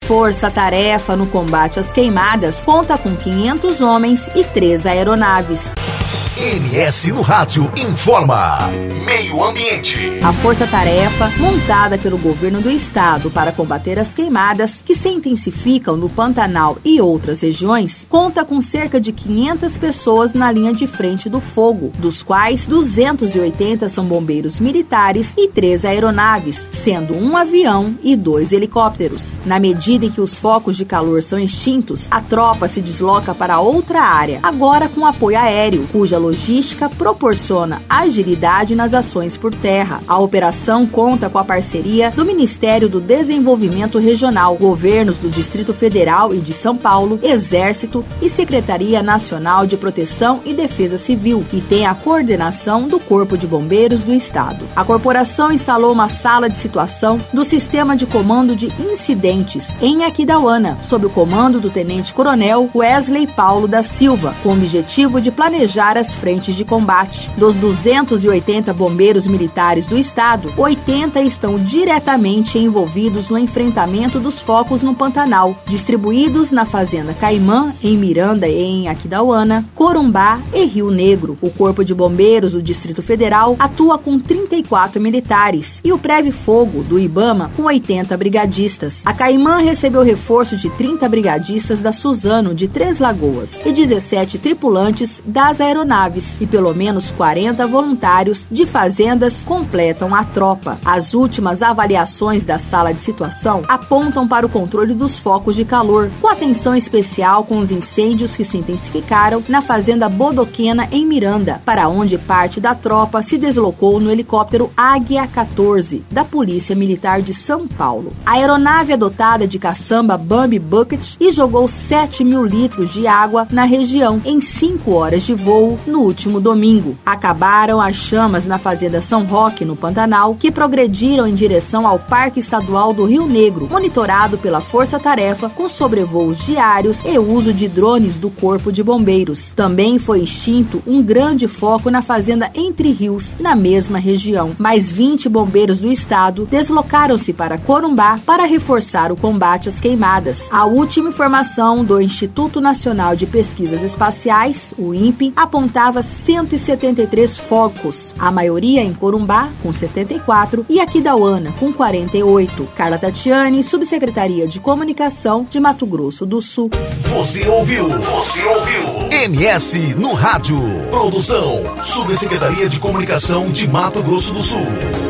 Força Tarefa no combate às queimadas conta com 500 homens e 3 aeronaves. MS no Rádio informa. Meio Ambiente. A Força Tarefa, montada pelo governo do estado para combater as queimadas que se intensificam no Pantanal e outras regiões, conta com cerca de 500 pessoas na linha de frente do fogo, dos quais 280 são bombeiros militares e 3 aeronaves, sendo 1 avião e 2 helicópteros. Na medida em que os focos de calor são extintos, a tropa se desloca para outra área, agora com apoio aéreo, cuja logística proporciona agilidade nas ações por terra. A operação conta com a parceria do Ministério do Desenvolvimento Regional, governos do Distrito Federal e de São Paulo, Exército e Secretaria Nacional de Proteção e Defesa Civil, e tem a coordenação do Corpo de Bombeiros do Estado. A corporação instalou uma sala de situação do Sistema de Comando de Incidentes em Aquidauana, sob o comando do Tenente Coronel Wesley Paulo da Silva, com o objetivo de planejar as frentes de combate. Dos 280 bombeiros militares do estado, 80 estão diretamente envolvidos no enfrentamento dos focos no Pantanal, distribuídos na Fazenda Caimã, em Miranda e em Aquidauana, Corumbá e Rio Negro. O Corpo de Bombeiros do Distrito Federal atua com 34 militares e o Preve Fogo do Ibama com 80 brigadistas. A Caimã recebeu reforço de 30 brigadistas da Suzano de Três Lagoas e 17 tripulantes das aeronaves, e pelo menos 40 voluntários de fazendas completam a tropa. As últimas avaliações da sala de situação apontam para o controle dos focos de calor, com atenção especial com os incêndios que se intensificaram na fazenda Bodoquena, em Miranda, para onde parte da tropa se deslocou no helicóptero Águia 14, da Polícia Militar de São Paulo. A aeronave é dotada de caçamba Bambi Bucket e jogou 7 mil litros de água na região em 5 horas de voo no último domingo. Acabaram as chamas na Fazenda São Roque, no Pantanal, que progrediram em direção ao Parque Estadual do Rio Negro, monitorado pela Força Tarefa, com sobrevoos diários e uso de drones do Corpo de Bombeiros. Também foi extinto um grande foco na Fazenda Entre Rios, na mesma região. Mais 20 bombeiros do estado deslocaram-se para Corumbá para reforçar o combate às queimadas. A última informação do Instituto Nacional de Pesquisas Espaciais, o INPE, apontava 173 focos, a maioria em Corumbá, com 74, e Aquidauana, com 48. Carla Tatiani, Subsecretaria de Comunicação de Mato Grosso do Sul. Você ouviu MS no Rádio. Produção, Subsecretaria de Comunicação de Mato Grosso do Sul.